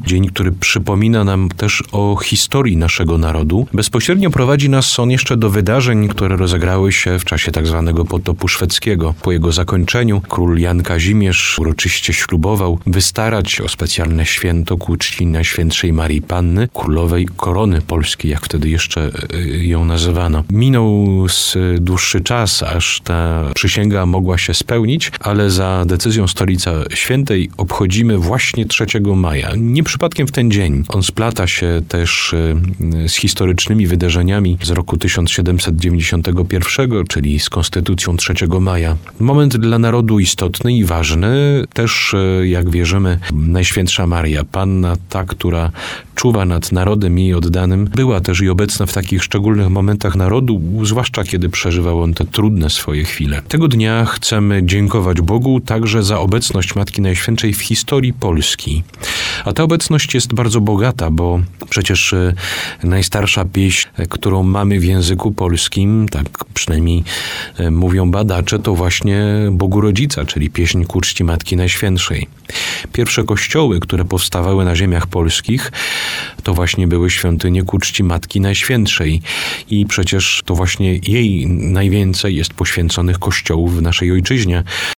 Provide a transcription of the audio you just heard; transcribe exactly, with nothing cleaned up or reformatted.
dzień, który przypomina nam też o historii naszego narodu. Bezpośrednio prowadzi nas on jeszcze do wydarzeń, które rozegrały się w czasie tak zwanego potopu szwedzkiego. Po jego zakończeniu król Jan Kazimierz uroczyście ślubował wystarać o specjalne święto ku czci Najświętszej Marii Panny, królowej korony polskiej, jak wtedy jeszcze ją nazywano. Minął z dłuższy czas, aż ta przysięga mogła się spełnić, ale za decyzją Stolicy Świętej obchodzimy właśnie trzeciego maja. Nie przypadkiem w ten dzień. On splata się też z historycznymi wydarzeniami z roku tysiąc siedemset dziewięćdziesiątego pierwszego, czyli z Konstytucją trzeciego maja. Moment dla narodu istotny i ważny. Też, jak wierzymy, Najświętsza Maria Panna, ta, która czuwa nad narodem jej oddanym, była też i obecna w takich szczególnych momentach narodu, zwłaszcza kiedy przeżywał on te trudne swoje chwile. Tego dnia chcemy dziękować Bogu także za obecność Matki Najświętszej w historii Polski. A ta obecność jest bardzo bogata, bo przecież najstarsza pieśń, którą mamy w języku polskim, tak przynajmniej mówią badacze, to właśnie Bogu Rodzica, czyli pieśń ku czci Matki Najświętszej. Pierwsze kościoły, które powstawały na ziemiach polskich, to właśnie były świątynie ku czci Matki Najświętszej. I przecież to właśnie jej najwięcej jest poświęconych kościołów w naszej ojczyźnie.